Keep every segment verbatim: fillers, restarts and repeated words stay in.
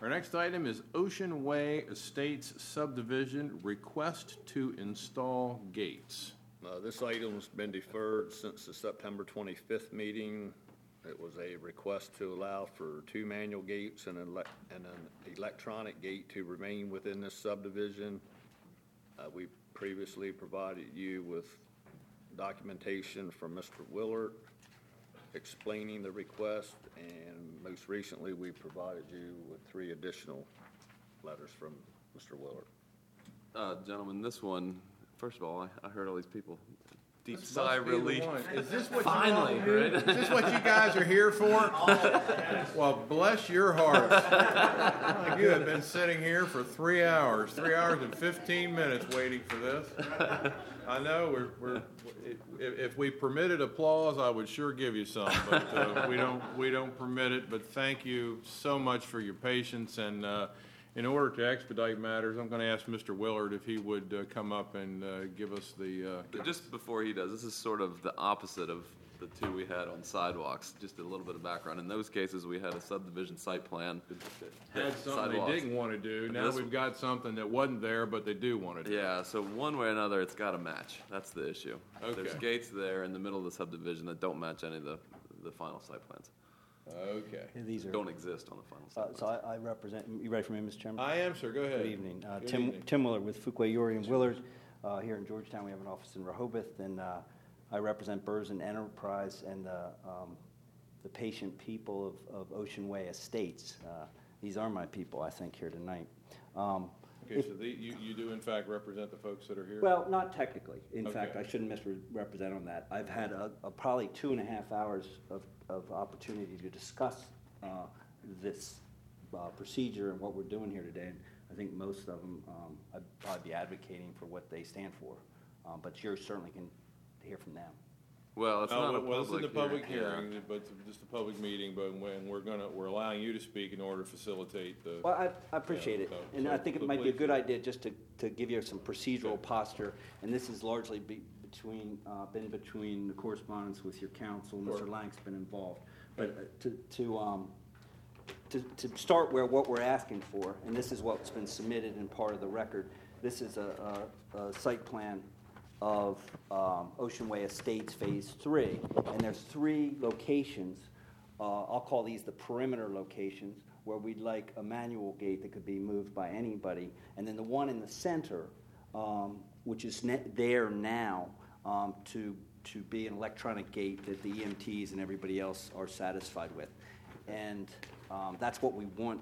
Our next item is Ocean Way Estates subdivision, request to install gates. Uh, this item's been deferred since the September twenty-fifth meeting. It was a request to allow for two manual gates and, ele- and an electronic gate to remain within this subdivision. Uh, we previously provided you with documentation from Mister Willard explaining the request, and most recently we provided you with three additional letters from Mister Willard. Uh, gentlemen, this one, first of all, I, I heard all these people. Deep This sigh must be the relief. one. Is this what Finally, you want to do? right? Is this what you guys are here for? Well, bless your hearts. Like you have been sitting here for three hours, three hours and fifteen minutes waiting for this. I know we're, we're if, if we permitted applause, I would sure give you some, but uh, we don't we don't permit it. But thank you so much for your patience, and uh, in order to expedite matters, I'm going to ask Mister Willard if he would uh, come up and uh, give us the. Uh, Just before he does, this is sort of the opposite of the two we had on sidewalks. Just a little bit of background. In those cases, we had a subdivision site plan. had something sidewalks. they didn't want to do. Now This- we've got something that wasn't there, but they do want to do. Yeah, so one way or another, it's got to match. That's the issue. Okay. There's gates there in the middle of the subdivision that don't match any of the, the final site plans. Okay. These are, Don't exist on the final uh, site so plans. I, I represent, you ready for me, Mister Chairman? I am, sir. Go ahead. Good evening. Uh, Good Tim, evening. Tim Willard with Fuquay, Uri, and Willard uh, here in Georgetown. We have an office in Rehoboth, and uh, I represent Burson Enterprise and the, um, the patient people of, of Ocean Way Estates. Uh, these are my people, I think, here tonight. Um, Okay, if- so the, you, you do in fact represent the folks that are here? Well, not technically. In Okay. fact, I shouldn't misrepresent on that. I've had a, a probably two and a half hours of, of opportunity to discuss uh, this uh, procedure and what we're doing here today. And I think most of them, um, I'd probably be advocating for what they stand for. Um, but you certainly can hear from them. Well, it's Oh, not a well, public this is the public hearing. hearing, but it's just a public meeting, but when we're gonna, we're allowing you to speak in order to facilitate the. Well, I, I appreciate Yeah, it, so- and so- I think it so might be a please good do. idea just to, to give you some procedural Okay. posture, and this is largely be, between, uh, been between the correspondence with your counsel, Mister Sure. Lank's been involved. But uh, to, to, um, to, to start where, what we're asking for, and this is what's been submitted in part of the record, this is a, a, a site plan of um, Ocean Way Estates Phase Three, and there's three locations. Uh, I'll call these the perimeter locations, where we'd like a manual gate that could be moved by anybody, and then the one in the center, um, which is ne- there now, um, to to be an electronic gate that the E M Ts and everybody else are satisfied with, and um, that's what we want.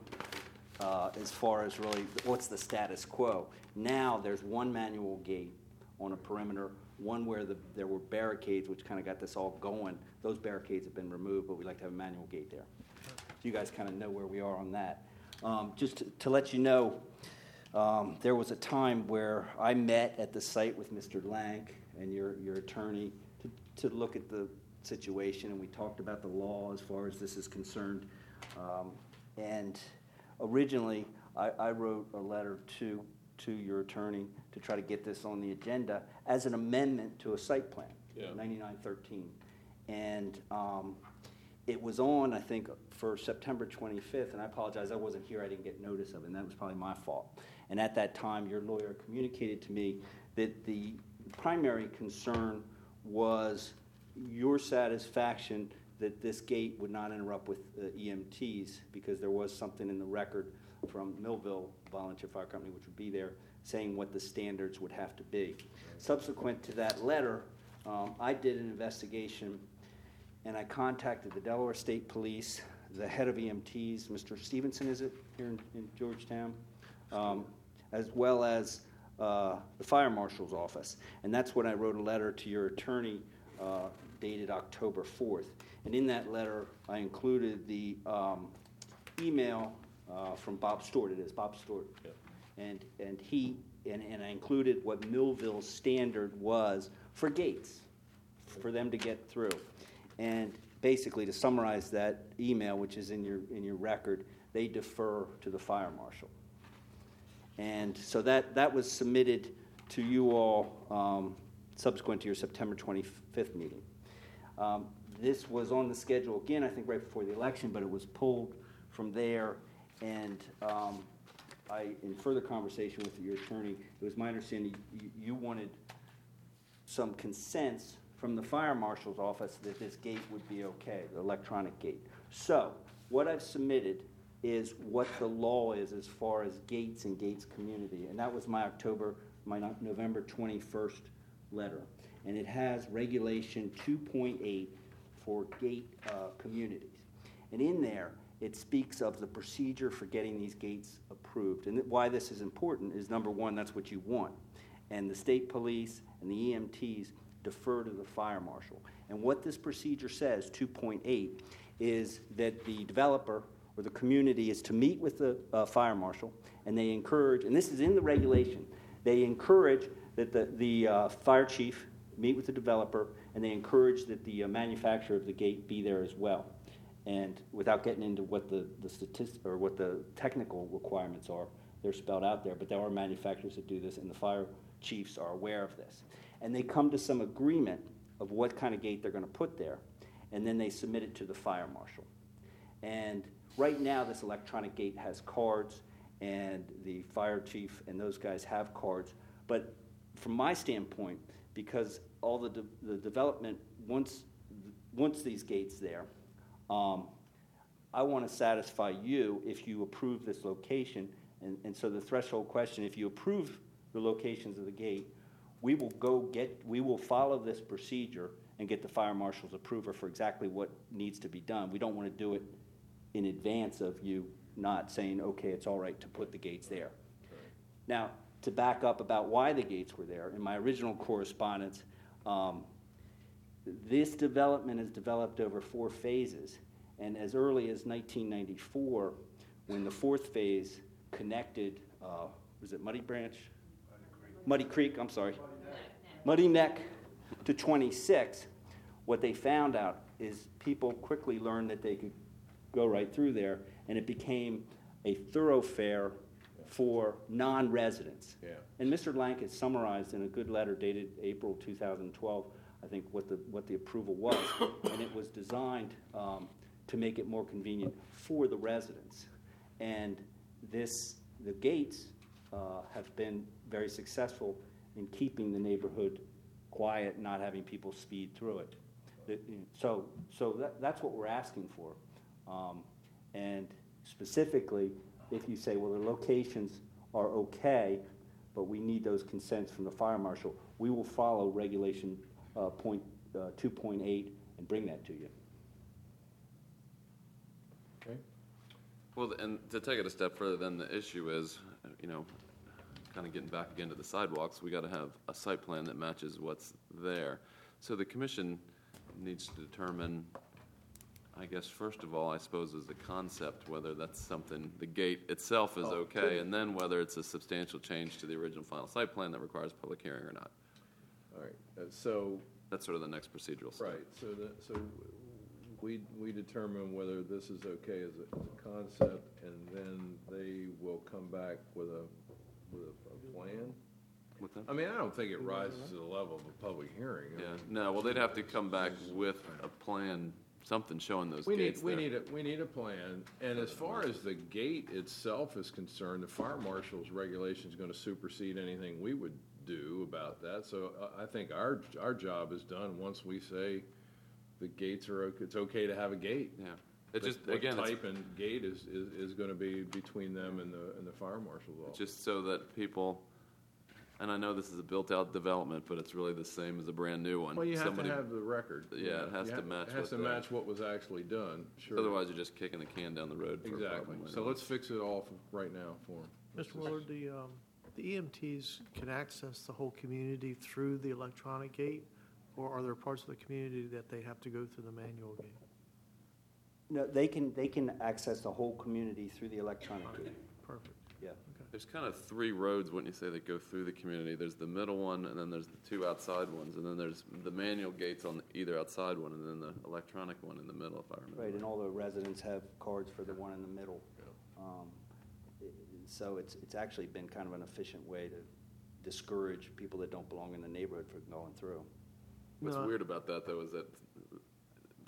Uh, as far as really what's the status quo. Now there's one manual gate on a perimeter, one where the, there were barricades, which kind of got this all going. Those barricades have been removed, but we'd like to have a manual gate there. So you guys kind of know where we are on that. Um, just to, to let you know, um, there was a time where I met at the site with Mister Lank and your, your attorney to, to look at the situation, and we talked about the law as far as this is concerned. Um, and originally, I, I wrote a letter to to your attorney to try to get this on the agenda as an amendment to a site plan, Yeah. ninety-nine thirteen. And um, it was on, I think, for September twenty-fifth, and I apologize, I wasn't here, I didn't get notice of it, and that was probably my fault. And at that time, your lawyer communicated to me that the primary concern was your satisfaction that this gate would not interrupt with uh, E M Ts, because there was something in the record from Millville Volunteer Fire Company, which would be there, saying what the standards would have to be. Subsequent to that letter, um, I did an investigation, and I contacted the Delaware State Police, the head of E M Ts, Mister Stevenson, is it, here in, in Georgetown, um, as well as uh, the fire marshal's office. And that's when I wrote a letter to your attorney uh, dated October fourth. And in that letter, I included the um, email uh, from Bob Stewart. It is Bob Stewart. Yep. And and he and, and I included what Millville's standard was for gates, for them to get through. And basically, to summarize that email, which is in your in your record, they defer to the fire marshal. And so that that was submitted to you all um, subsequent to your September twenty-fifth meeting. Um, this was on the schedule again, I think, right before the election, but it was pulled from there. And um, I, in further conversation with your attorney, it was my understanding you, you wanted some consent from the fire marshal's office that this gate would be okay, the electronic gate. So what I've submitted is what the law is as far as gates and gates community. And that was my October, my no- November twenty-first letter. And it has regulation two point eight for gate uh, communities. And in there, it speaks of the procedure for getting these gates approved. And why this is important is, number one, that's what you want. And the state police and the E M Ts defer to the fire marshal. And what this procedure says, two point eight, is that the developer or the community is to meet with the uh, fire marshal, and they encourage, and this is in the regulation, they encourage that the, the uh, fire chief meet with the developer, and they encourage that the uh, manufacturer of the gate be there as well. And without getting into what the, the statistic or what the technical requirements are, they're spelled out there, but there are manufacturers that do this, and the fire chiefs are aware of this. And they come to some agreement of what kind of gate they're going to put there, and then they submit it to the fire marshal. And right now, this electronic gate has cards, and the fire chief and those guys have cards. But from my standpoint, because all the, de- the development, once, once these gates there, um, I want to satisfy you if you approve this location. And, and so the threshold question, if you approve the locations of the gate, we will go get, we will follow this procedure and get the fire marshal's approval for exactly what needs to be done. We don't want to do it in advance of you not saying, okay, it's all right to put the gates there. Now, to back up about why the gates were there, in my original correspondence, um, this development is developed over four phases. And as early as nineteen ninety-four, when the fourth phase connected, uh, was it Muddy Branch? Muddy Creek, I'm sorry. Muddy Neck to twenty-six, what they found out is people quickly learned that they could go right through there, and it became a thoroughfare for non-residents. Yeah. And Mister Lank has summarized in a good letter dated April two thousand twelve, I think, what the what the approval was, and it was designed um, to make it more convenient for the residents. And this, the gates uh, have been very successful in keeping the neighborhood quiet, not having people speed through it. The- So, so that, that's what we're asking for. Um, and specifically, if you say, well, the locations are okay, but we need those consents from the fire marshal, we will follow regulation uh, point, uh, two point eight and bring that to you. Okay. Well, and to take it a step further, then the issue is, you know, kind of getting back again to the sidewalks, we got to have a site plan that matches what's there. So the commission needs to determine, I guess, first of all, I suppose, is the concept, whether that's something, the gate itself is okay, and then whether it's a substantial change to the original final site plan that requires public hearing or not. All right, uh, so, That's sort of the next procedural step. right, so the, so we, we determine whether this is okay as a, as a concept, and then they will come back with a, with a, a plan? With that? I mean, I don't think it rises to the level of a public hearing. I Yeah, mean, no, well, they'd have to come back with a plan, something showing those We gates need, we there. need a, we need a plan, and as far as the gate itself is concerned, the fire marshal's regulation is gonna supersede anything we would do about that, so I, I think our, our job is done once we say the gates are, ok- it's okay to have a gate. Yeah, it just, What again, it's type and gate is, is, is gonna be between them and the, and the fire marshal's office. just so that people, and I know this is a built-out development, but it's really the same as a brand-new one. Well, you have to Somebody- have the record. you Yeah, know. it has You to ha- match It has what to the- match what was actually done, sure. Otherwise, you're just kicking the can down the road for a Exactly, problem later so on. let's fix it all f- right now for them. Mister Willard, the, um, the E M Ts can access the whole community through the electronic gate, or are there parts of the community that they have to go through the manual gate? No, they can, they can access the whole community through the electronic gate, Perfect. yeah. There's kind of three roads, wouldn't you say, that go through the community. There's the middle one, and then there's the two outside ones, and then there's the manual gates on either outside one, and then the electronic one in the middle, if I remember. Right, and all the residents have cards for the one in the middle. Um, i- So it's, it's actually been kind of an efficient way to discourage people that don't belong in the neighborhood from going through. What's No. weird about that, though, is that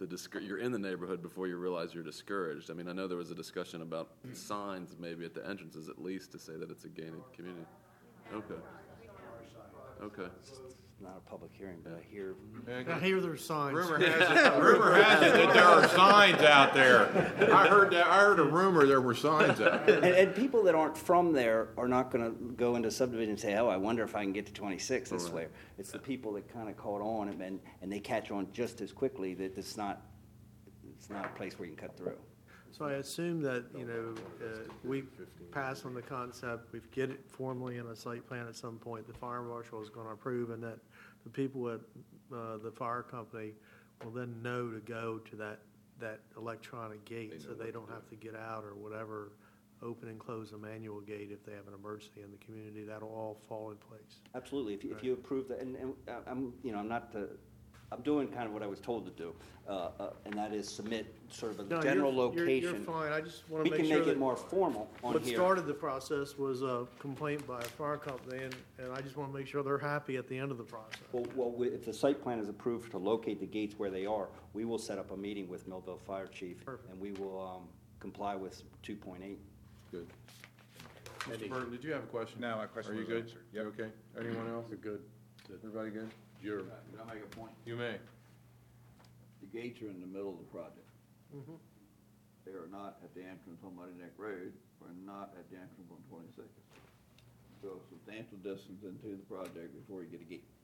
the discour- you're in the neighborhood before you realize you're discouraged. I mean, I know there was a discussion about signs maybe at the entrances at least to say that it's a gated community. Okay. Okay. It's not a public hearing, but I hear, I hear there's signs. Rumor has it, rumor has it that there are signs out there. I heard that, I heard a rumor there were signs out there. and, and people that aren't from there are not gonna go into subdivision and say, oh, I wonder if I can get to twenty-six this way. It's the people that kinda caught on and- and, and they catch on just as quickly that it's not, it's not a place where you can cut through. So I assume that, you know, uh, we pass on the concept, we get it formally in a site plan at some point, the fire marshal is gonna approve, and that the people at, uh, the fire company will then know to go to that, that electronic gate, so they don't have to get out or whatever, open and close a manual gate if they have an emergency in the community, that'll all fall in place. Absolutely, if you, if you approve that, and, and uh, I'm, you know, I'm not the, I'm doing kind of what I was told to do, uh, uh, and that is submit sort of No, a you're- general you're- location. You're fine, I just wanna We make can sure make it that more formal on what here. started the process was a complaint by a fire company, and, and I just wanna make sure they're happy at the end of the process. Well, well, we- if the site plan is approved to locate the gates where they are, we will set up a meeting with Millville Fire Chief, Perfect. and we will um, comply with two point eight. Good. Mister Burton, did you have a question? No, my question Are you was good? answered. You okay? Anyone else? Good. Everybody good? You're, Can I make a point? You may. The gates are in the middle of the project. Mhm. They are not at the entrance on Muddy Neck Road, or not at the entrance on twenty-sixth. So a substantial distance into the project before you get a gate.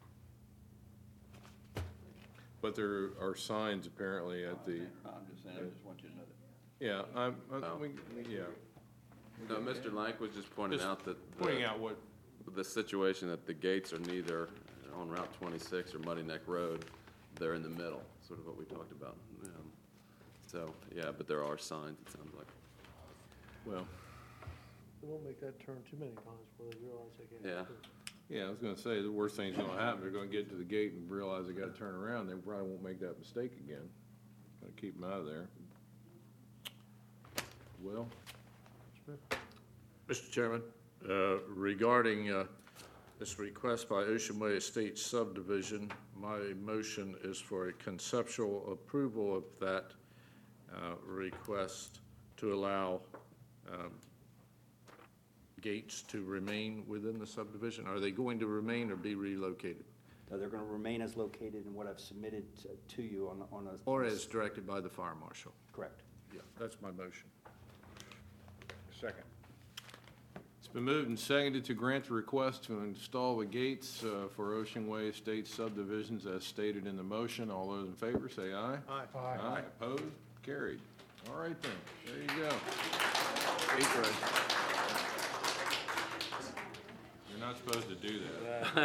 But there are signs apparently at the, I'm just saying, I just want you to know that. yeah, I'm, I- Oh. we, yeah. No, Mister Lank was just pointing Just out that Pointing the, out what, the situation that the gates are neither on Route twenty-six or Muddy Neck Road, they're in the middle, sort of what we talked about. Um, So, yeah, but there are signs, it sounds like. well, They won't make that turn too many times before they realize they can't. Yeah. do it. yeah, I was gonna say, the worst thing's gonna happen, they're gonna get to the gate and realize they gotta turn around, they probably won't make that mistake again. Gotta keep them out of there. Well, Mister Chairman, uh, regarding uh, this request by Ocean Way Estates subdivision, my motion is for a conceptual approval of that uh, request to allow um, gates to remain within the subdivision. Are they going to remain or be relocated? Uh, They're going to remain as located in what I've submitted to- to you on, on a. Or as directed by the fire marshal? Correct. Yeah, that's my motion. second. It's been moved and seconded to grant the request to install the gates uh, for Ocean Way Estates subdivisions as stated in the motion. All those in favor, say aye. Aye. Aye. Opposed? Carried. All right then, there you go. You're not supposed to do that.